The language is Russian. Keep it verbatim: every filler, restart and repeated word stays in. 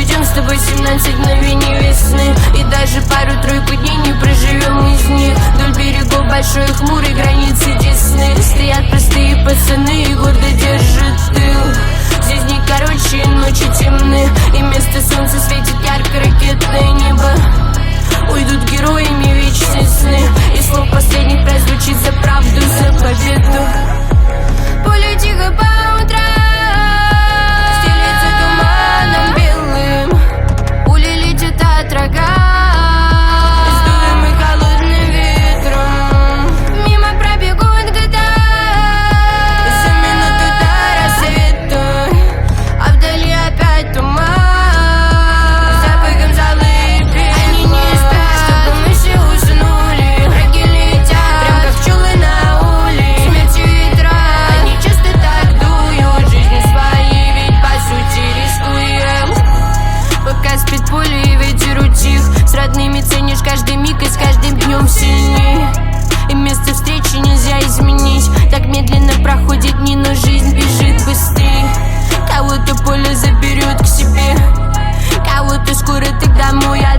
Пройдем с тобой семнадцать мгновений весны, и даже пару-тройку дней не проживем из них. Вдоль берегов большой хмурой границы Десны стоят простые пацаны и гордо держат тыл. Здесь дни короче, ночи темны, и вместо солнца светит ярко ракетное небо. Уйдут героями вечные сны, и слов последних прозвучит за правду, за победу. Поле тихо по утрам стелется туманом белым, пули летят от рога, сдуемы холодным ветром. Мимо пробегут года за минуту до рассвета, а вдали опять туман с запахом золы пепла. Они не спят, чтобы мы все уснули. Враги летят прям как пчелы на улей. Смерти ветра, они часто так дуют. Жизнью своей ведь по сути рискуем. Пока спит поле и ветер утих, с родными ценишь каждый миг и с каждым днем сильней. И место встречи нельзя изменить, так медленно проходят дни, но жизнь бежит быстрей. Кого-то поле заберет к себе, кого-то скоро ты домой